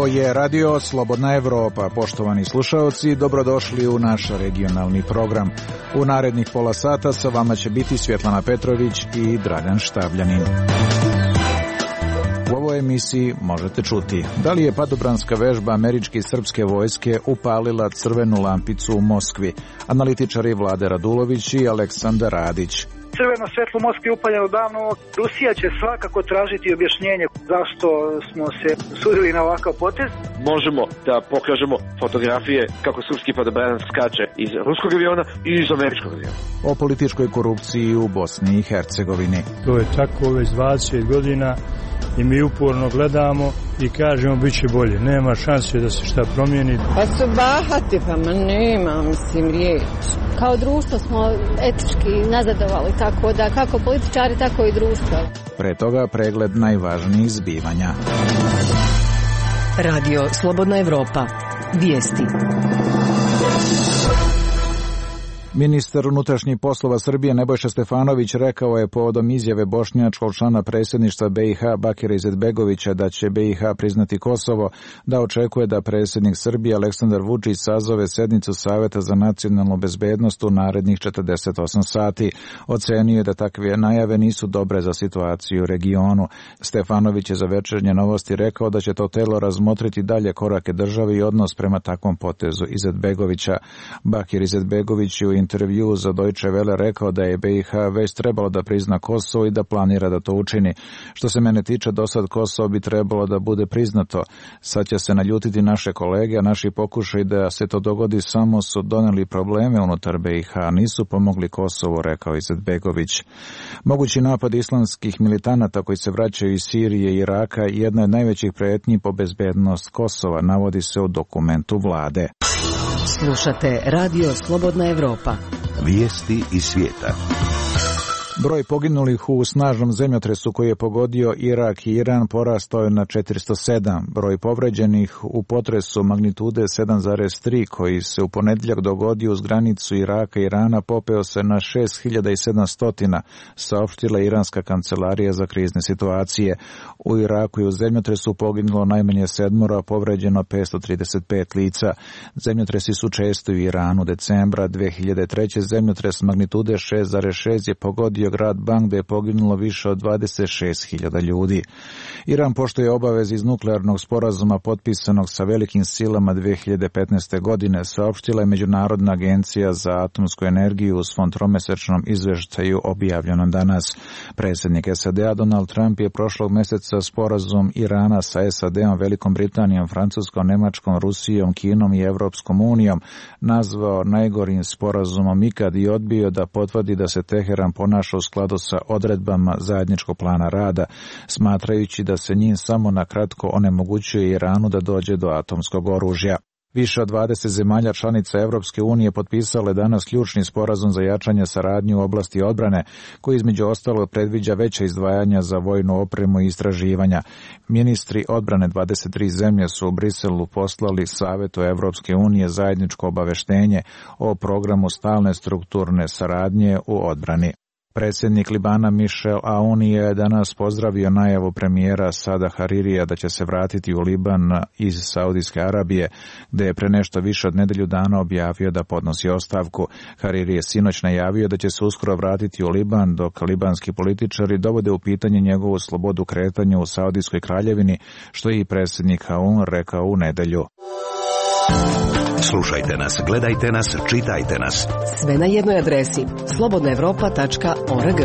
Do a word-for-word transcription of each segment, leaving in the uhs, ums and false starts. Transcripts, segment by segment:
Ovo je Radio Slobodna Evropa. Poštovani slušaoci, dobrodošli u naš regionalni program. U narednih pola sata sa vama će biti Svjetlana Petrović i Dragan Štabljanin. U ovoj emisiji možete čuti da li je padobranska vežba američke i srpske vojske upalila crvenu lampicu u Moskvi. Analitičari Vlade Radulović i Aleksandar Radić. Crveno svjetlo u Moskvi upaljeno davno. Rusija će svakako tražiti objašnjenje zašto smo se sudili na ovakav potez. Možemo da pokažemo fotografije kako srpski padobranac skače iz ruskog aviona i iz američkog aviona. O političkoj korupciji u Bosni i Hercegovini. To je tako već dvadeset godina i mi uporno gledamo i kažemo bit će bolje. Nema šanse da se šta promijeni. Pa su bahati, pa ma nema, mislim, riječ. Kao društvo smo etički nazadovali, tako da kako političari, tako i društvo. Pre toga pregled najvažnijih zbivanja. Radio Slobodna Evropa. Vijesti. Ministar unutrašnjih poslova Srbije Nebojša Stefanović rekao je povodom izjave bošnjačkog člana predsjedništva B i H Bakira Izetbegovića da će B i H priznati Kosovo, da očekuje da predsjednik Srbije Aleksandar Vučić sazove sednicu Saveta za nacionalnu bezbednost u narednih četrdeset osam sati. Ocenio je da takve najave nisu dobre za situaciju u regionu. Stefanović je za Večernje novosti rekao da će to telo razmotriti dalje korake države i odnos prema takvom potezu Izetbegovića. Bakir Izetbegović je u intervju za Deutsche Welle rekao da je B i H već trebalo da prizna Kosovo i da planira da to učini. Što se mene tiče, do sad Kosovo bi trebalo da bude priznato. Sad će se naljutiti naše kolege, a naši pokušaj da se to dogodi samo su doneli probleme unutar B i H, nisu pomogli Kosovo, rekao Izetbegović. Mogući napad islamskih militanata koji se vraćaju iz Sirije i Iraka jedna od najvećih pretnji po bezbednost Kosova, navodi se u dokumentu vlade. Slušate Radio Slobodna Evropa. Vijesti iz svijeta. Broj poginulih u snažnom zemljotresu koji je pogodio Irak i Iran porastao je na četiristo sedam. Broj povređenih u potresu magnitude sedam zarez tri koji se u ponedjeljak dogodio uz granicu Iraka i Irana popeo se na šest hiljada sedamsto, saopštila iranska kancelarija za krizne situacije. U Iraku i u zemljotresu poginulo najmanje sedmoro, a povređeno petsto trideset pet lica. Zemljotresi su često u Iranu. Decembra dve hiljade treće. zemljotres magnitude šest zarez šest je pogodio grad Bang, gde je poginulo više od dvadeset šest hiljada ljudi. Iran poštuje obaveze iz nuklearnog sporazuma potpisanog sa velikim silama dve hiljade petnaeste. godine, saopštila je Međunarodna agencija za atomsku energiju u svom tromesečnom izveštaju objavljenom danas. Predsjednik S A D a Donald Trump je prošlog meseca sporazum Irana sa S A D om, Velikom Britanijom, Francuskom, Nemačkom, Rusijom, Kinom i Evropskom unijom nazvao najgorim sporazumom ikad i odbio da potvrdi da se Teheran ponaša u skladu sa odredbama zajedničkog plana rada, smatrajući da se njim samo na kratko onemogućuje Iranu da dođe do atomskog oružja. Više od dvadeset zemalja članica Evropske unije potpisale danas ključni sporazum za jačanje saradnje u oblasti odbrane, koji između ostalog predviđa veća izdvajanja za vojnu opremu i istraživanja. Ministri odbrane dvadeset tri zemlje su u Briselu poslali Savetu Evropske unije zajedničko obaveštenje o programu stalne strukturne saradnje u odbrani. Predsjednik Libana Michel Aoun je danas pozdravio najavu premijera Sada Haririja da će se vratiti u Liban iz Saudijske Arabije, gde je pre nešto više od nedelju dana objavio da podnosi ostavku. Hariri je sinoć najavio da će se uskoro vratiti u Liban, dok libanski političari dovode u pitanje njegovu slobodu kretanja u Saudijskoj kraljevini, što je i predsjednik Aoun rekao u nedelju. Slušajte nas, gledajte nas, čitajte nas. Sve na jednoj adresi slobodna evropa tačka org.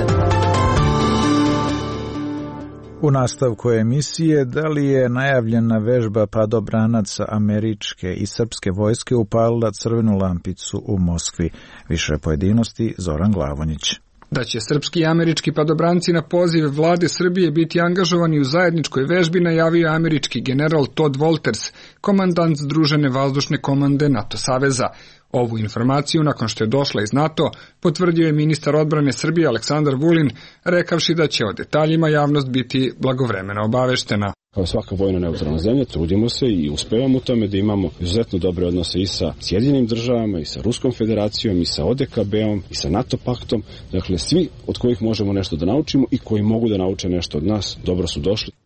U nastavku emisije, da li je najavljena vežba padobranaca američke i srpske vojske upalila crvenu lampicu u Moskvi? Više pojedinosti Zoran Glavonjić. Da će srpski i američki padobranci na poziv vlade Srbije biti angažovani u zajedničkoj vežbi najavio američki general Todd Wolters, komandant Združene vazdušne komande NATO saveza. Ovu informaciju, nakon što je došla iz NATO, potvrdio je ministar odbrane Srbije Aleksandar Vulin, rekavši da će o detaljima javnost biti blagovremeno obaveštena. Kao svaka vojno neutralna zemlja, trudimo se i uspevamo u tome da imamo izuzetno dobre odnose i sa Sjedinjenim državama, i sa Ruskom federacijom, i sa O D K B-om, i sa NATO paktom. Dakle, svi od kojih možemo nešto da naučimo i koji mogu da nauče nešto od nas, dobro su došli.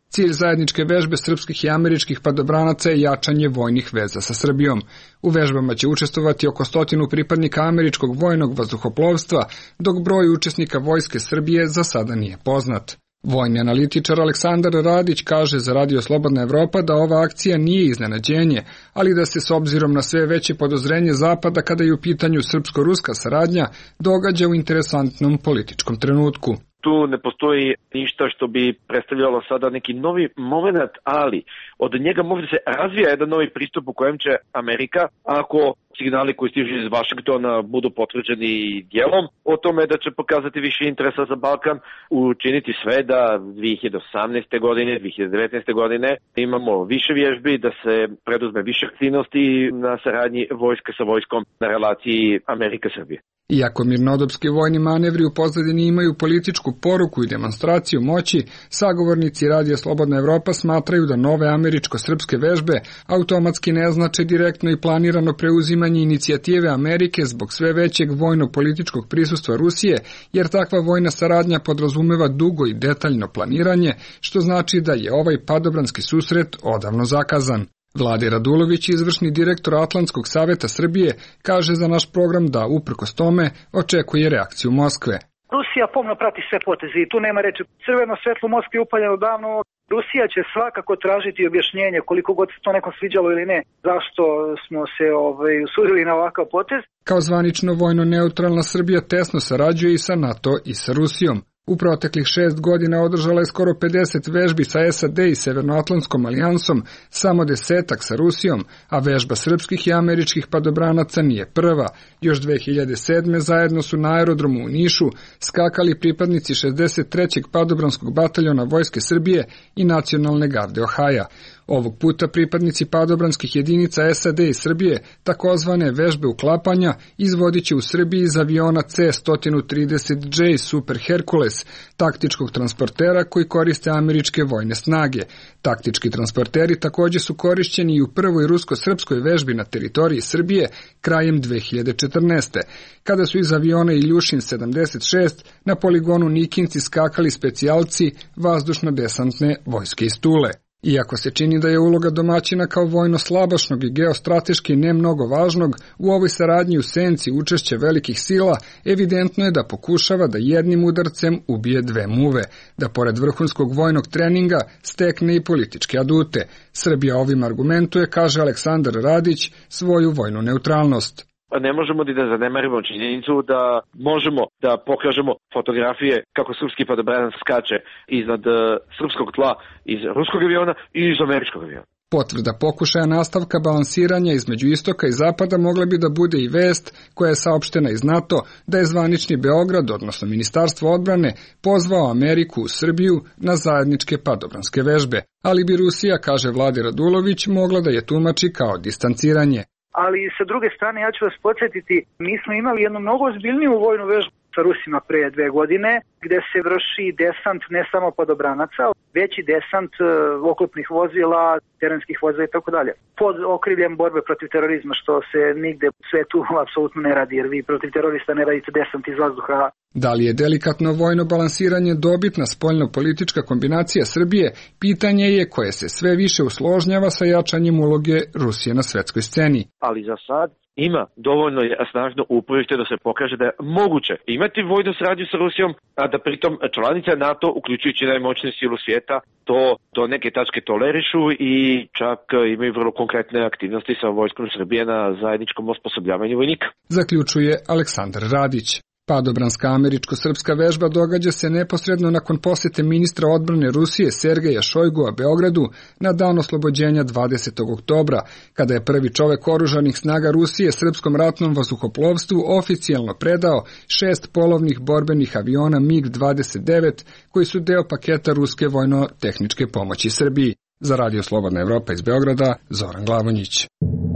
Cilj zajedničke vežbe srpskih i američkih padobranaca je jačanje vojnih veza sa Srbijom. U vežbama će učestvovati oko stotinu pripadnika američkog vojnog vazduhoplovstva, dok broj učesnika vojske Srbije za sada nije poznat. Vojni analitičar Aleksandar Radić kaže za Radio Slobodna Evropa da ova akcija nije iznenađenje, ali da se s obzirom na sve veće podozrenje Zapada kada je u pitanju srpsko-ruska saradnja događa u interesantnom političkom trenutku. Tu ne postoji ništa što bi predstavljalo sada neki novi moment, ali od njega može se razvija jedan novi pristup u kojem će Amerika, ako signali koji stižu iz Vašingtona budu potvrđeni dijelom, o tome da će pokazati više interesa za Balkan, učiniti sve da dve hiljade osamnaeste. godine, dve hiljade devetnaeste. godine imamo više vježbi, da se preduzme više aktivnosti na saradnji vojske sa vojskom na relaciji Amerika-Srbije. Iako mirnodopski vojni manevri u pozadini imaju političku poruku i demonstraciju moći, sagovornici Radija Slobodna Evropa smatraju da nove američko-srpske vežbe automatski ne znače direktno i planirano preuzimanje inicijative Amerike zbog sve većeg vojno-političkog prisustva Rusije, jer takva vojna saradnja podrazumeva dugo i detaljno planiranje, što znači da je ovaj padobranski susret odavno zakazan. Vlade Radulović, izvršni direktor Atlantskog saveta Srbije, kaže za naš program da, uprkos tome, očekuje reakciju Moskve. Rusija pomno prati sve poteze i tu nema reči. Crveno svetlo Moskvi upaljeno davno. Rusija će svakako tražiti objašnjenje, koliko god se to nekom sviđalo ili ne, zašto smo se ovaj, usudili na ovakav potez. Kao zvanično vojno neutralna Srbija tesno sarađuje i sa NATO i sa Rusijom. U proteklih šest godina održala je skoro pedeset vežbi sa S A D i Severnoatlantskom alijansom, samo desetak sa Rusijom, a vežba srpskih i američkih padobranaca nije prva. Još dve hiljade sedme. zajedno su na aerodromu u Nišu skakali pripadnici šezdeset trećeg padobranskog bataljona Vojske Srbije i Nacionalne garde Ohaja. Ovog puta pripadnici padobranskih jedinica S A D i Srbije, takozvane vežbe uklapanja, izvodit će u Srbiji iz aviona C sto trideset J Super Hercules, taktičkog transportera koji koriste američke vojne snage. Taktički transporteri također su korišćeni i u prvoj rusko-srpskoj vežbi na teritoriji Srbije krajem dve hiljade četrnaeste. kada su iz aviona Iljušin sedamdeset šest na poligonu Nikinci skakali specijalci vazdušno-desantne vojske iz Tule. Iako se čini da je uloga domaćina kao vojno-slabašnog i geostrateški ne mnogo važnog, u ovoj saradnji u senci učešće velikih sila, evidentno je da pokušava da jednim udarcem ubije dve muve, da pored vrhunskog vojnog treninga stekne i političke adute. Srbija ovim argumentuje, kaže Aleksandar Radić, svoju vojnu neutralnost. Ne možemo da zanemarimo činjenicu da možemo da pokažemo fotografije kako srpski padobranac skače iznad uh, srpskog tla iz ruskog aviona i iz američkog aviona. Potvrda pokušaja nastavka balansiranja između istoka i zapada mogla bi da bude i vest koja je saopštena iz NATO da je zvanični Beograd, odnosno Ministarstvo odbrane, pozvao Ameriku u Srbiju na zajedničke padobranske vežbe, ali bi Rusija, kaže Vlade Radulović, mogla da je tumači kao distanciranje. Ali sa druge strane, ja ću vas podsjetiti, mi smo imali jednu mnogo ozbiljniju vojnu vežbu sa Rusima pre dve godine, gde se vrši desant ne samo padobranaca, već i desant uh, oklopnih vozila, terenskih vozila i tako dalje. Pod okriljem borbe protiv terorizma, što se nigde u svetu apsolutno ne radi, jer vi protiv terorista ne radite desant iz vazduha. Da li je delikatno vojno balansiranje dobitna spoljno-politička kombinacija Srbije, pitanje je koje se sve više usložnjava sa jačanjem uloge Rusije na svetskoj sceni. Ali za sad ima dovoljno snažno uporište da se pokaže da je moguće imati vojnu saradnju sa Rusijom, a da pritom članice NATO, uključujući najmoćniju silu svijeta, to do neke tačke tolerišu i čak imaju vrlo konkretne aktivnosti sa vojskom Srbije na zajedničkom osposobljavanju vojnika. Zaključuje Aleksandar Radić. Padobranska američko-srpska vežba događa se neposredno nakon posete ministra odbrane Rusije Sergeja Šojgua Beogradu na dan oslobođenja dvadesetog oktobra, kada je prvi čovek oružanih snaga Rusije srpskom ratnom vazduhoplovstvu oficijalno predao šest polovnih borbenih aviona MiG dvadeset devet koji su deo paketa ruske vojno-tehničke pomoći Srbiji. Za Radio Slobodna Evropa iz Beograda, Zoran Glavonjić.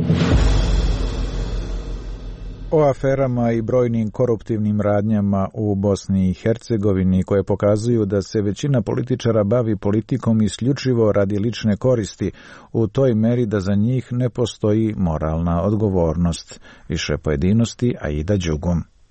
O aferama i brojnim koruptivnim radnjama u Bosni i Hercegovini koje pokazuju da se većina političara bavi politikom isključivo radi lične koristi u toj meri da za njih ne postoji moralna odgovornost. Više pojedinosti Aida Đugum.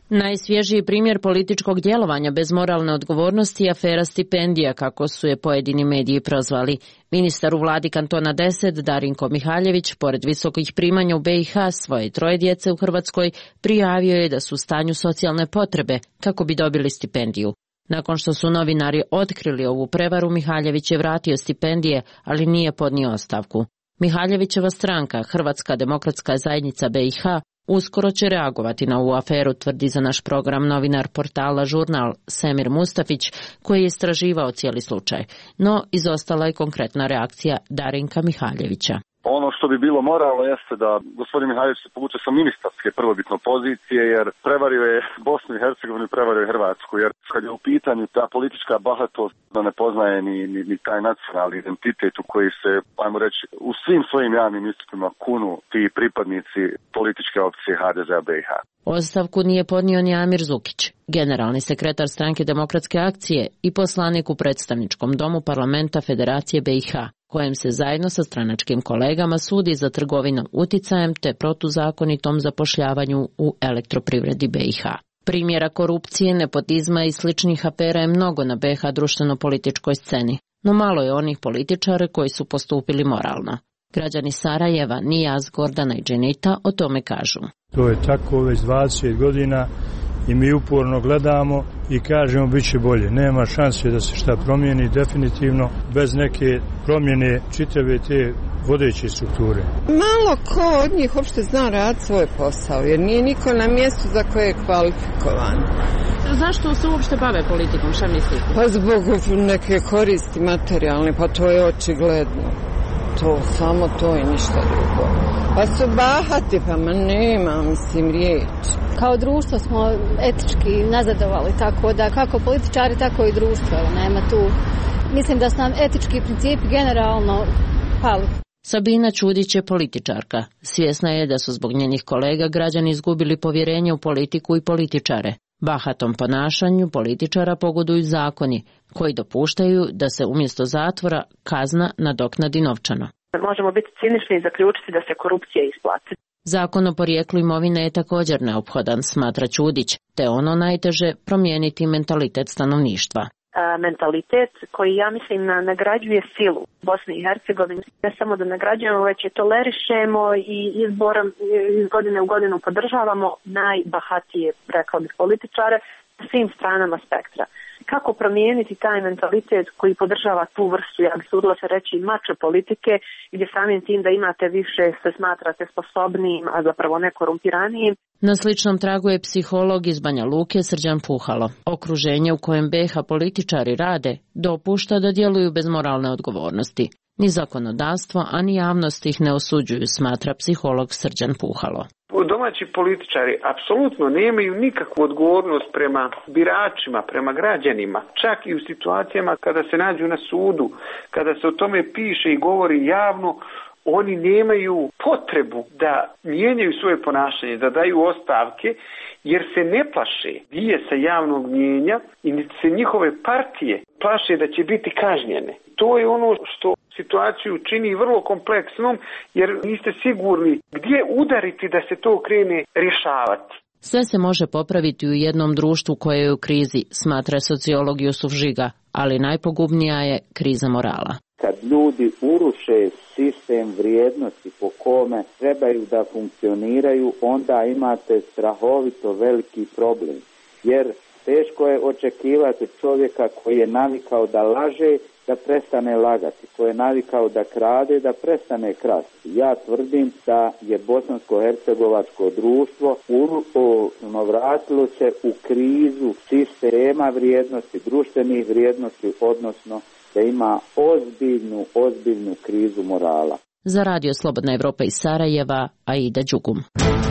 Najsvježiji primjer političkog djelovanja bez moralne odgovornosti je afera stipendija, kako su je pojedini mediji prozvali. Ministar u vladi kantona deset, Darinko Mihaljević, pored visokih primanja u be i ha svoje troje djece u Hrvatskoj, prijavio je da su u stanju socijalne potrebe kako bi dobili stipendiju. Nakon što su novinari otkrili ovu prevaru, Mihaljević je vratio stipendije, ali nije podnio ostavku. Mihaljevićeva stranka, Hrvatska demokratska zajednica be i ha, uskoro će reagovati na ovu aferu, tvrdi za naš program novinar portala Žurnal Semir Mustafić, koji je istraživao cijeli slučaj. No, izostala je konkretna reakcija Darinka Mihaljevića. Ono što bi bilo moralno jeste da gospodin Mihaljević se povuče sa ministarske prvobitno pozicije, jer prevario je Bosnu i Hercegovinu i prevario je Hrvatsku, jer kad je u pitanju ta politička bahatost da ne poznaje ni, ni, ni taj nacionalni identitet u koji se, ajmo reći, u svim svojim javnim istupima kunu ti pripadnici političke opcije ha de zea be i ha. Ostavku nije podnio ni Amir Zukić, generalni sekretar stranke Demokratske akcije i poslanik u predstavničkom domu parlamenta Federacije be i ha, kojem se zajedno sa stranačkim kolegama sudi za trgovinu uticajem te protuzakonitom zapošljavanju u elektroprivredi be i ha. Primjera korupcije, nepotizma i sličnih afera je mnogo na be ha društveno-političkoj sceni, no malo je onih političara koji su postupili moralno. Građani Sarajeva, Nijaz, Gordana i Dženita o tome kažu. To je tako već dvadeset godina i mi uporno gledamo i kažemo bit će bolje. Nema šanse da se šta promijeni definitivno bez neke promjene čitave te vodeće strukture. Malo ko od njih uopšte zna raditi svoj posao, jer nije niko na mjestu za koje je kvalifikovan. Zašto se uopšte bave politikom, šta mislite? Pa zbog neke koristi materijalne, pa to je očigledno. To, samo to i ništa drugo. Pa su bahati, pa ma nema, mislim, riječ. Kao društvo smo etički nazadovali, tako da kako političari, tako i društvo. Nema tu, mislim da su nam etički principi generalno pali. Sabina Čudić je političarka. Svjesna je da su zbog njenih kolega građani izgubili povjerenje u politiku i političare. Bahatom ponašanju političara pogoduju zakoni, koji dopuštaju da se umjesto zatvora kazna nadoknadi novčano. Možemo biti cinični i zaključiti da se korupcija isplati. Zakon o porijeklu imovine je također neophodan, smatra Čudić, te ono najteže promijeniti mentalitet stanovništva. Mentalitet koji, ja mislim, nagrađuje silu Bosni i Hercegovini. Ne samo da nagrađujemo, već je tolerišemo i izborom iz godine u godinu podržavamo najbahatije, rekao bih, političare na svim stranama spektra. Kako promijeniti taj mentalitet koji podržava tu vrstu, ja bih sudila se reći, mačo politike, gdje samim tim da imate više, se smatrate sposobnijim, a zapravo ne korumpiranijim. Na sličnom tragu je psiholog iz Banja Luke Srđan Puhalo. Okruženje u kojem be ha političari rade dopušta da djeluju bez moralne odgovornosti. Ni zakonodavstvo, a ni javnost ih ne osuđuju, smatra psiholog Srđan Puhalo. Domaći političari apsolutno nemaju nikakvu odgovornost prema biračima, prema građanima, čak i u situacijama kada se nađu na sudu, kada se o tome piše i govori javno, oni nemaju potrebu da mijenjaju svoje ponašanje, da daju ostavke, jer se ne plaše bijesa javnog mnijenja i se njihove partije plaše da će biti kažnjene. To je ono što situaciju čini vrlo kompleksnom, jer niste sigurni gdje udariti da se to krene rješavati. Sve se može popraviti u jednom društvu koje je u krizi, smatra sociolog Jusuf Žiga, ali najpogubnija je kriza morala. Kad ljudi uruše sistem vrijednosti po kome trebaju da funkcioniraju, onda imate strahovito veliki problem. Jer teško je očekivati čovjeka koji je navikao da laže, da prestane lagati, koji je navikao da krade, da prestane krasti. Ja tvrdim da je bosansko-hercegovačko društvo urušeno vratilo se u krizu sistema vrijednosti, društvenih vrijednosti, odnosno da ima ozbiljnu, ozbiljnu krizu morala. Za Radio Slobodna Evropa iz Sarajeva, Aida Đugum.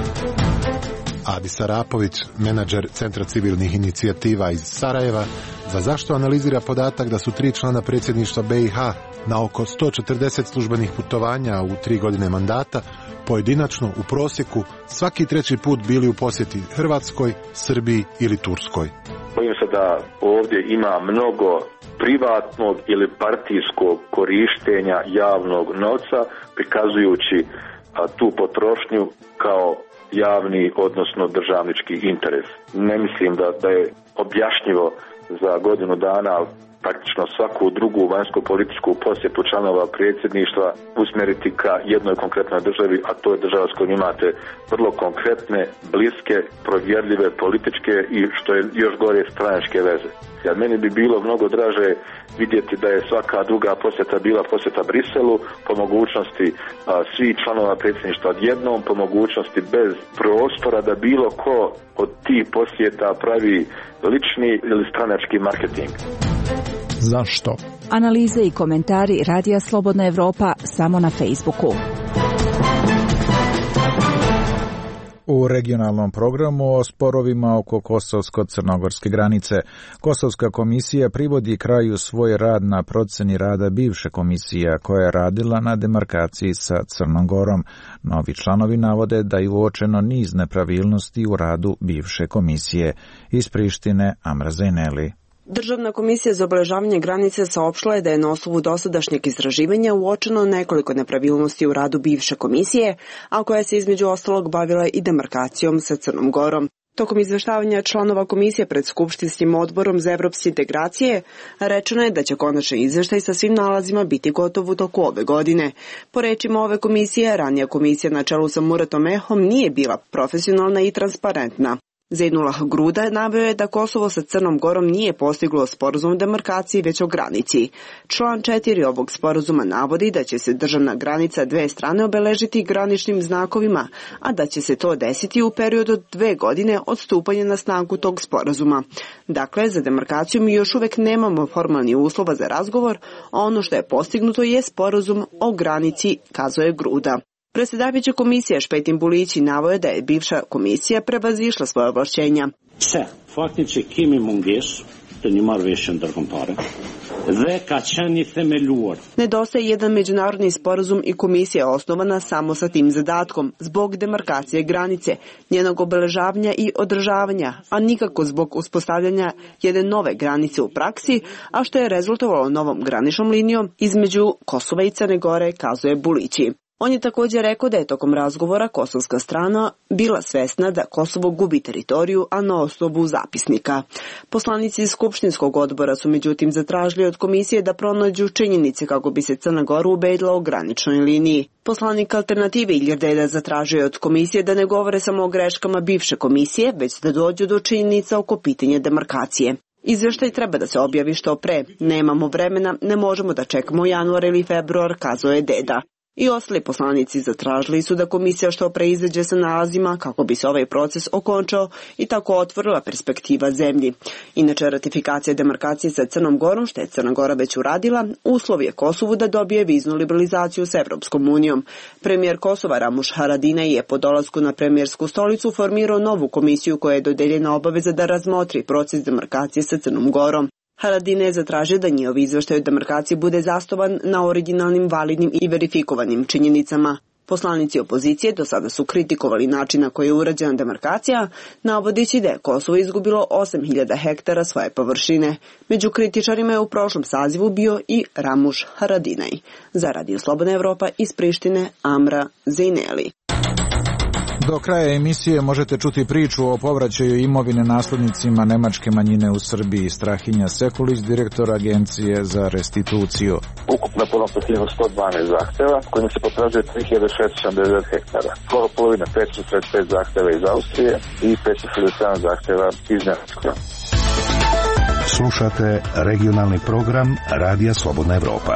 Adi Sarapović, menadžer Centra civilnih inicijativa iz Sarajeva, za zašto analizira podatak da su tri člana predsjedništva be i ha na oko sto četrdeset službenih putovanja u tri godine mandata, pojedinačno u prosjeku svaki treći put bili u posjeti Hrvatskoj, Srbiji ili Turskoj. Bojim se da ovdje ima mnogo privatnog ili partijskog korištenja javnog novca, prikazujući a, tu potrošnju kao javni, odnosno državnički interes. Ne mislim da, da je objašnjivo za godinu dana praktično svaku drugu vanjsko-političku posjetu članova predsjedništva usmjeriti ka jednoj konkretnoj državi, a to je država s kojom imate vrlo konkretne, bliske, provjerljive političke i što je još gore stranačke veze. Ja, meni bi bilo mnogo draže vidjeti da je svaka druga posjeta bila posjeta Briselu, po mogućnosti a, svih članova predsjedništva odjednom, po mogućnosti bez prostora da bilo ko od tih posjeta pravi lični ili stranački marketing. Zašto? Analize i komentari Radija Slobodna Evropa samo na Facebooku. U regionalnom programu o sporovima oko kosovsko-crnogorske granice. Kosovska komisija privodi kraju svoj rad na proceni rada bivše komisije koja je radila na demarkaciji sa Crnom Gorom. Novi članovi navode da je uočeno niz nepravilnosti u radu bivše komisije. Iz Prištine, Amra Zajneli. Državna komisija za obeležavanje granice saopštila je da je na osnovu dosadašnjeg istraživanja uočeno nekoliko nepravilnosti u radu bivše komisije, a koja se između ostalog bavila i demarkacijom sa Crnom Gorom. Tokom izveštavanja članova komisije pred Skupštinskim odborom za evropske integracije rečeno je da će konačni izveštaj sa svim nalazima biti gotov u toku ove godine. Po rečima ove komisije, ranija komisija na čelu sa Muratom Ehom nije bila profesionalna i transparentna. Zejnullah Gruda naveo je da Kosovo sa Crnom Gorom nije postiglo sporazum o demarkaciji već o granici. Član četiri ovog sporazuma navodi da će se državna granica dve strane obeležiti graničnim znakovima, a da će se to desiti u periodu od dve godine od stupanja na snagu tog sporazuma. Dakle, za demarkaciju mi još uvek nemamo formalni uslova za razgovor, a ono što je postignuto je sporazum o granici, kazao je Gruda. Predsjedavajuća komisija Špetin Bulići navoje da je bivša komisija prevazišla svoje ovlašćenja. Se, faktički kimi munges, të një marrëveshje ndërkombëtare dhe ka qenë i themeluar. Nedostaje jedan međunarodni sporazum i komisija je osnovana samo sa tim zadatkom, zbog demarkacije granice, njenog obeležavanja i održavanja, a nikako zbog uspostavljanja jedne nove granice u praksi, a što je rezultovalo novom graničnom linijom između Kosova i Crne Gore, kazuje Bulići. On je također rekao da je tokom razgovora kosovska strana bila svesna da Kosovo gubi teritoriju, a na osnovu zapisnika. Poslanici iz Skupštinskog odbora su međutim zatražili od komisije da pronađu činjenice kako bi se Crna Gora ubedila o graničnoj liniji. Poslanik Alternative Ilir Deda zatražio od komisije da ne govore samo o greškama bivše komisije, već da dođu do činjenica oko pitanja demarkacije. Izveštaj treba da se objavi što pre. Nemamo vremena, ne možemo da čekamo januar ili februar, kazao je Deda. I ostali poslanici zatražili su da komisija što pre izađe sa nalazima kako bi se ovaj proces okončao i tako otvorila perspektiva zemlji. Inače, ratifikacija demarkacije sa Crnom Gorom, što je Crna Gora već uradila, uslov je Kosovu da dobije viznu liberalizaciju s Evropskom unijom. Premijer Kosova Ramuš Haradinaj je po dolasku na premijersku stolicu formirao novu komisiju koja je dodeljena obaveza da razmotri proces demarkacije sa Crnom Gorom. Haradinaj je zatražio da njihov izveštaj o demarkaciji bude zasnovan na originalnim, validnim i verifikovanim činjenicama. Poslanici opozicije do sada su kritikovali način na koji je urađena demarkacija, navodeći da je Kosovo izgubilo osam hiljada hektara svoje površine. Među kritičarima je u prošlom sazivu bio i Ramuš Haradinaj. Za Radio Slobodna Evropa iz Prištine, Amra Zejneli. Do kraja emisije možete čuti priču o povraćaju imovine naslednicima nemačke manjine u Srbiji. Strahinja Sekulić, direktor Agencije za restituciju. Ukupno podnosimo sto dvanaest zahteva, kojima se potražuje tri hiljade šessto sedamdeset hektara. Skoro polovina petsto šezdeset pet zahteva iz Austrije i petsto šezdeset sedam zahteva iz Nemačke. Slušate regionalni program Radija Slobodna Evropa.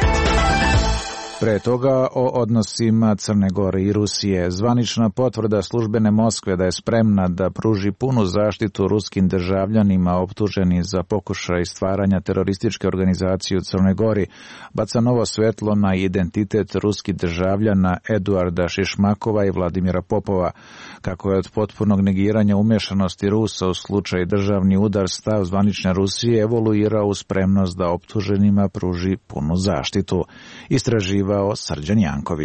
Pre toga o odnosima Crne Gore i Rusije. Zvanična potvrda službene Moskve da je spremna da pruži punu zaštitu ruskim državljanima optuženi za pokušaj stvaranja terorističke organizacije u Crnoj Gori baca novo svetlo na identitet ruskih državljana Eduarda Šišmakova i Vladimira Popova. Kako je od potpunog negiranja umešanosti Rusa u slučaj državni udar, stav zvanične Rusije evoluirao u spremnost da optuženima pruži punu zaštitu. Istraživa Srđan Janković.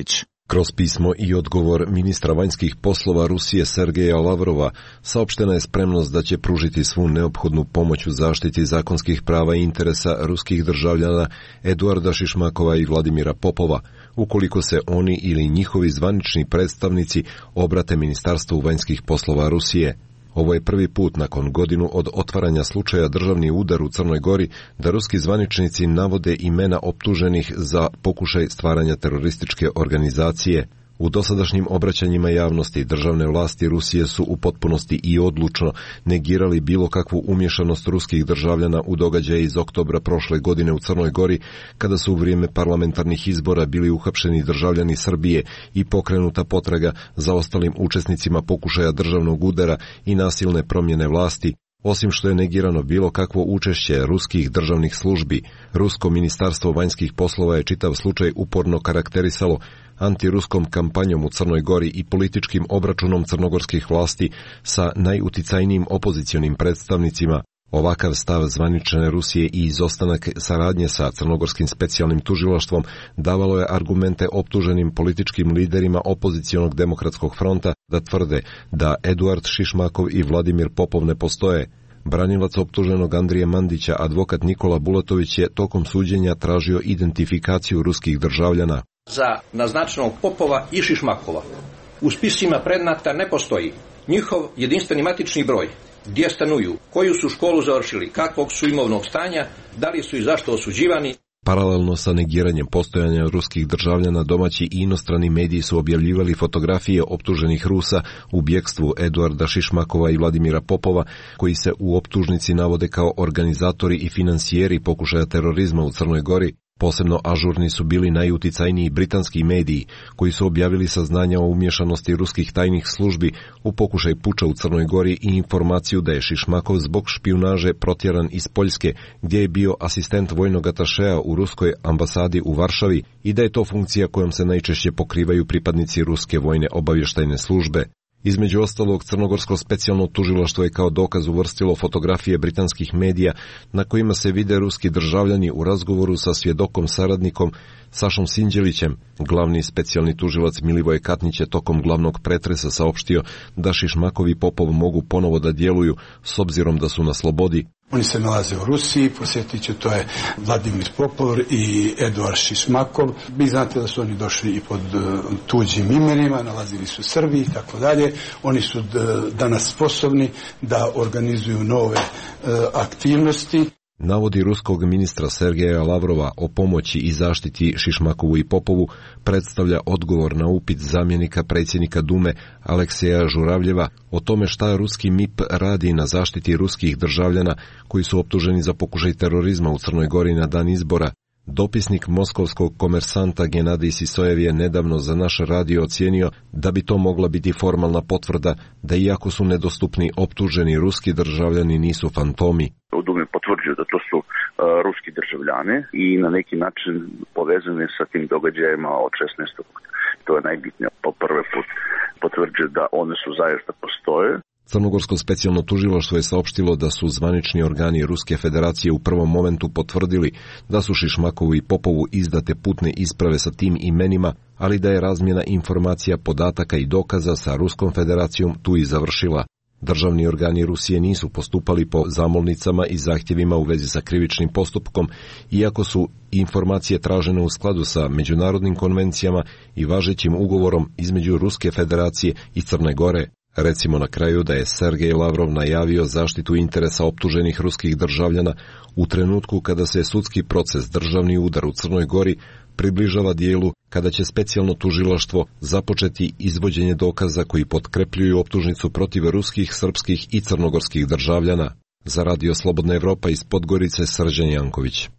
Kroz pismo i odgovor ministra vanjskih poslova Rusije Sergeja Lavrova saopštena je spremnost da će pružiti svu neophodnu pomoć u zaštiti zakonskih prava i interesa ruskih državljana Eduarda Šišmakova i Vladimira Popova, ukoliko se oni ili njihovi zvanični predstavnici obrate Ministarstvu vanjskih poslova Rusije. Ovo je prvi put nakon godinu od otvaranja slučaja državni udar u Crnoj Gori da ruski zvaničnici navode imena optuženih za pokušaj stvaranja terorističke organizacije. U dosadašnjim obraćanjima javnosti državne vlasti Rusije su u potpunosti i odlučno negirali bilo kakvu umješanost ruskih državljana u događaje iz oktobra prošle godine u Crnoj Gori, kada su u vrijeme parlamentarnih izbora bili uhapšeni državljani Srbije i pokrenuta potraga za ostalim učesnicima pokušaja državnog udara i nasilne promjene vlasti. Osim što je negirano bilo kakvo učešće ruskih državnih službi, Rusko ministarstvo vanjskih poslova je čitav slučaj uporno karakterisalo antiruskom kampanjom u Crnoj Gori i političkim obračunom crnogorskih vlasti sa najuticajnijim opozicionim predstavnicima. Ovakav stav zvanične Rusije i izostanak saradnje sa crnogorskim specijalnim tužilaštvom davalo je argumente optuženim političkim liderima opozicionog demokratskog fronta da tvrde da Eduard Šišmakov i Vladimir Popov ne postoje. Branilac optuženog Andrije Mandića, advokat Nikola Bulatović, je tokom suđenja tražio identifikaciju ruskih državljana. Za naznačenog Popova i Šišmakova u spisima predmeta ne postoji njihov jedinstveni matični broj, gdje stanuju, koju su školu završili, kakvog su imovnog stanja, da li su i zašto osuđivani. Paralelno sa negiranjem postojanja ruskih državljana, domaći i inostrani mediji su objavljivali fotografije optuženih Rusa u bjekstvu Eduarda Šišmakova i Vladimira Popova, koji se u optužnici navode kao organizatori i finansijeri pokušaja terorizma u Crnoj Gori. Posebno ažurni su bili najuticajniji britanski mediji, koji su objavili saznanja o umješanosti ruskih tajnih službi u pokušaj puča u Crnoj Gori i informaciju da je Šišmakov zbog špijunaže protjeran iz Poljske, gdje je bio asistent vojnog atašea u ruskoj ambasadi u Varšavi, i da je to funkcija kojom se najčešće pokrivaju pripadnici ruske vojne obavještajne službe. Između ostalog, crnogorsko specijalno tužilaštvo je kao dokaz uvrstilo fotografije britanskih medija na kojima se vide ruski državljani u razgovoru sa svjedokom saradnikom Sašom Sinđelićem. Glavni specijalni tužilac Milivoj Katnić je tokom glavnog pretresa saopštio da Šišmakov i Popov mogu ponovo da djeluju s obzirom da su na slobodi. Oni se nalaze u Rusiji, posjetit ću, to je Vladimir Popov i Eduard Šišmakov. Vi znate da su oni došli i pod tuđim imenima, nalazili su u Srbiji i tako dalje. Oni su danas sposobni da organizuju nove aktivnosti. Navodi ruskog ministra Sergeja Lavrova o pomoći i zaštiti Šišmakovu i Popovu predstavlja odgovor na upit zamjenika predsjednika Dume Alekseja Žuravljeva o tome šta ruski M I P radi na zaštiti ruskih državljana koji su optuženi za pokušaj terorizma u Crnoj Gori na dan izbora. Dopisnik moskovskog komersanta Genadij Sisojev je nedavno za naš radio ocijenio da bi to mogla biti formalna potvrda da iako su nedostupni optuženi ruski državljani nisu fantomi. U Dumi potvrđuju da to su uh, ruski državljani i na neki način povezani sa tim događajima od šesnaestog To je najbitnije. Po prvi put potvrđuju da one su zaista postoje. Crnogorsko specijalno tužilaštvo je saopštilo da su zvanični organi Ruske federacije u prvom momentu potvrdili da su Šišmakovu i Popovu izdate putne isprave sa tim imenima, ali da je razmjena informacija, podataka i dokaza sa Ruskom federacijom tu i završila. Državni organi Rusije nisu postupali po zamolnicama i zahtjevima u vezi sa krivičnim postupkom, iako su informacije tražene u skladu sa međunarodnim konvencijama i važećim ugovorom između Ruske federacije i Crne Gore. Recimo na kraju da je Sergej Lavrov najavio zaštitu interesa optuženih ruskih državljana u trenutku kada se sudski proces državni udar u Crnoj Gori približava dijelu kada će specijalno tužilaštvo započeti izvođenje dokaza koji potkrepljuju optužnicu protiv ruskih, srpskih i crnogorskih državljana. Za Radio Slobodna Evropa iz Podgorice, Srđan Janković.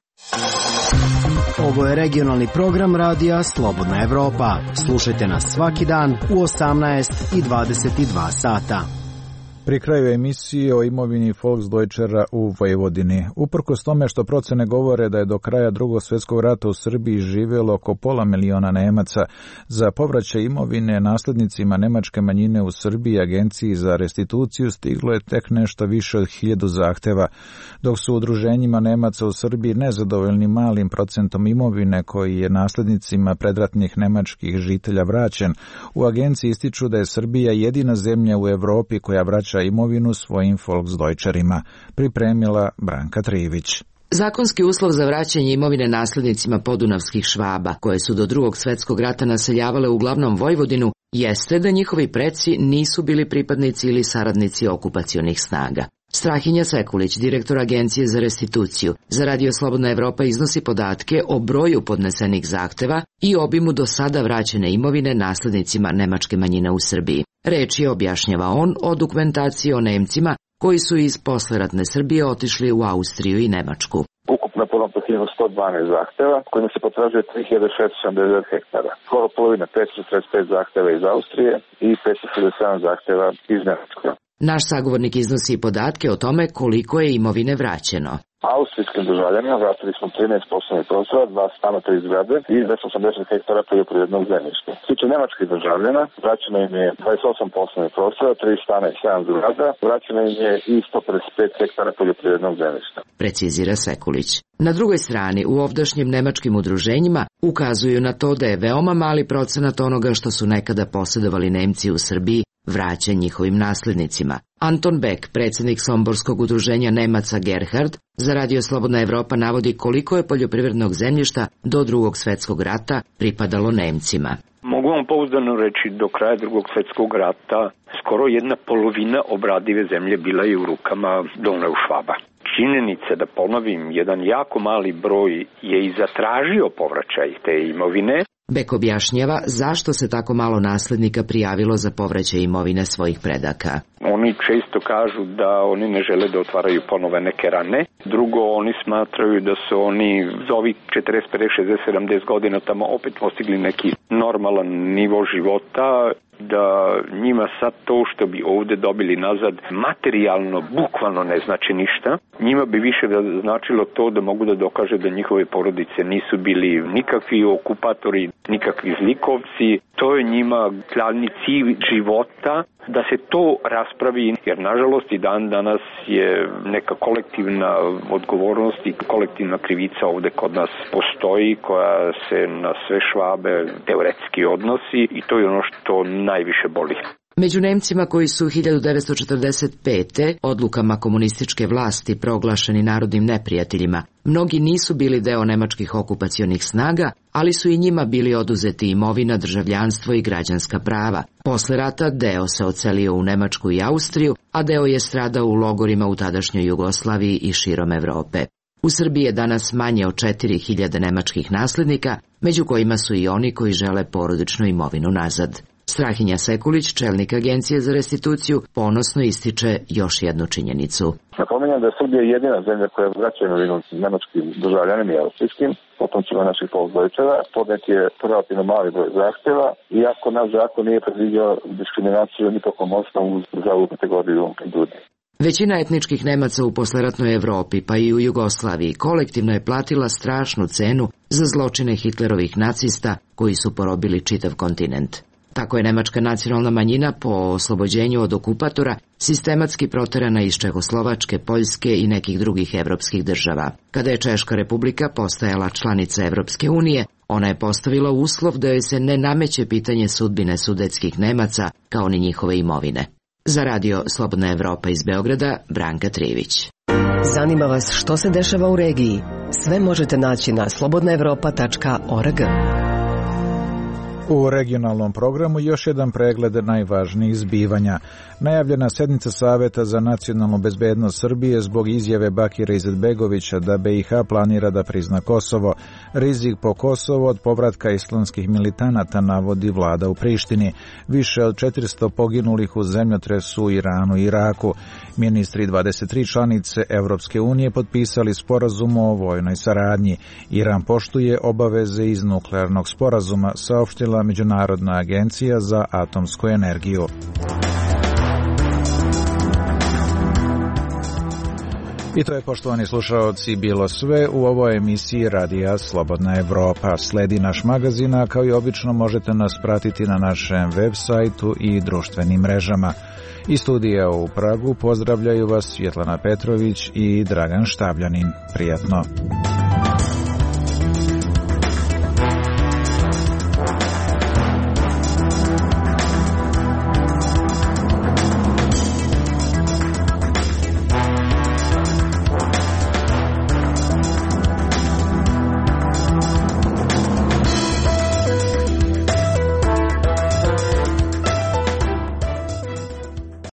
Ovo je regionalni program Radija Slobodna Evropa. Slušajte nas svaki dan u osamnaest i dvadeset dva sata. Pri kraju emisije o imovini Volksdeutschera u Vojvodini. Uprkos tome što procene govore da je do kraja Drugog svjetskog rata u Srbiji živjelo oko pola miliona Nemaca, za povraćaj imovine naslednicima nemačke manjine u Srbiji Agenciji za restituciju stiglo je tek nešto više od hiljadu zahteva, dok su udruženjima Nemaca u Srbiji nezadovoljni malim procentom imovine koji je naslednicima predratnih nemačkih žitelja vraćen. U agenciji ističu da je Srbija jedina zemlja u Evropi koja vraća imovinu svojim Volksdeutcherima, pripremila Branka Trivić. Zakonski uslov za vraćanje imovine naslednicima podunavskih Švaba, koje su do Drugog svjetskog rata naseljavale uglavnom Vojvodinu, jeste da njihovi preci nisu bili pripadnici ili saradnici okupacionih snaga. Strahinja Sekulić, direktor Agencije za restituciju, za Radio Slobodna Evropa iznosi podatke o broju podnesenih zahteva i obimu do sada vraćene imovine naslednicima nemačke manjine u Srbiji. Reč je, objašnjava on, o dokumentaciji o Nemcima koji su iz posleratne Srbije otišli u Austriju i Nemačku. Ukupno podneto hiljadu sto dvanaest zahteva, kojima se potražuje tri hiljade šessto sedamdeset hektara. Skoro polovina petsto šezdeset pet zahteva iz Austrije i petsto šezdeset sedam zahteva iz Nemačke. Naš sagovornik iznosi i podatke o tome koliko je imovine vraćeno. Austrijskim državljanima vratili smo trinaest poslovnih prostora, dva stana, tri zgrade i dvesta osamdeset hektara poljoprivrednog zemljišta. Što se tiče nemačkih državljana, vraćeno im je dvadeset osam poslovnih prostora, tri stana i sedam zgrada, vraćeno im je i sto pedeset pet hektara poljoprivrednog zemljišta. Precizira Sekulić. Na drugoj strani, u ovdašnjim nemačkim udruženjima ukazuju na to da je veoma mali procenat onoga što su nekada posjedovali Nemci u Srbiji vraća njihovim naslednicima. Anton Beck, predsjednik Somborskog udruženja Nemaca Gerhard, za Radio Slobodna Evropa navodi koliko je poljoprivrednog zemljišta do Drugog svjetskog rata pripadalo Nemcima. Mogu vam pouzdano reći, do kraja Drugog svjetskog rata skoro jedna polovina obradive zemlje bila je u rukama Donau Švaba. Činjenica, da ponovim, jedan jako mali broj je i zatražio povraćaj te imovine. Beck objašnjava zašto se tako malo naslednika prijavilo za povraćaj imovine svojih predaka. Oni često kažu da oni ne žele da otvaraju ponove neke rane. Drugo, oni smatraju da su oni za ovih četrdeset, pedeset, šezdeset, sedamdeset godina tamo opet postigli neki normalan nivo života, da njima sad to što bi ovde dobili nazad materijalno, bukvalno ne znači ništa. Njima bi više značilo to da mogu da dokaže da njihove porodice nisu bili nikakvi okupatori, nikakvi zlikovci. To je njima glavni cilj života, da se to raspravi, jer nažalost i dan danas je neka kolektivna odgovornost i kolektivna krivica ovde kod nas postoji, koja se na sve Švabe teoretski odnosi i to je ono što najviše boli. Među Nemcima koji su hiljadu devetsto četrdeset pete odlukama komunističke vlasti proglašeni narodnim neprijateljima, mnogi nisu bili deo nemačkih okupacionih snaga, ali su i njima bili oduzeti imovina, državljanstvo i građanska prava. Posle rata deo se odselio u Nemačku i Austriju, a deo je stradao u logorima u tadašnjoj Jugoslaviji i širom Evrope. U Srbiji je danas manje od četiri hiljade nemačkih naslednika, među kojima su i oni koji žele porodičnu imovinu nazad. Strahinja Sekulić, čelnik Agencije za restituciju, ponosno ističe još jednu činjenicu. Napominjem da je Srbija jedina zemlja koja vraća imovinu nemačkim državljanima i austrijskim, potomcima naših Volksdeutschera. Podnet je relativno mali broj zahtjeva, iako naš zakon nije predvidio diskriminaciju nikakvom osnovu za ovu kategoriju ljudi. Većina etničkih Nemaca u posleratnoj Evropi, pa i u Jugoslaviji, kolektivno je platila strašnu cenu za zločine Hitlerovih nacista koji su porobili čitav kontinent. Tako je nemačka nacionalna manjina po oslobođenju od okupatora sistematski proterana iz Čehoslovačke, Poljske i nekih drugih evropskih država. Kada je Češka republika postajala članica Evropske unije, ona je postavila uslov da joj se ne nameće pitanje sudbine sudetskih Nemaca kao ni njihove imovine. Za Radio Slobodna Evropa iz Beograda, Branka Trivić. Zanima vas što se dešava u regiji? Sve možete naći na slobodna evropa tačka org. U regionalnom programu još jedan pregled najvažnijih zbivanja. Najavljena sednica Saveta za nacionalnu bezbednost Srbije zbog izjave Bakira Izetbegovića da B i H planira da prizna Kosovo. Rizik po Kosovo od povratka islamskih militanata navodi vlada u Prištini. Više od četiristo poginulih u zemljotresu u Iranu i Iraku. Ministri dvadeset tri članice Evropske unije potpisali sporazum o vojnoj saradnji. Iran poštuje obaveze iz nuklearnog sporazuma, saopštila Međunarodna agencija za atomsku energiju. I to je, poštovani slušaoci, bilo sve u ovoj emisiji Radija Slobodna Evropa. Sledi naš magazin, a kao i obično možete nas pratiti na našem web sajtu i društvenim mrežama. Iz studija u Pragu pozdravljaju vas Svjetlana Petrović i Dragan Štabljanin. Prijatno.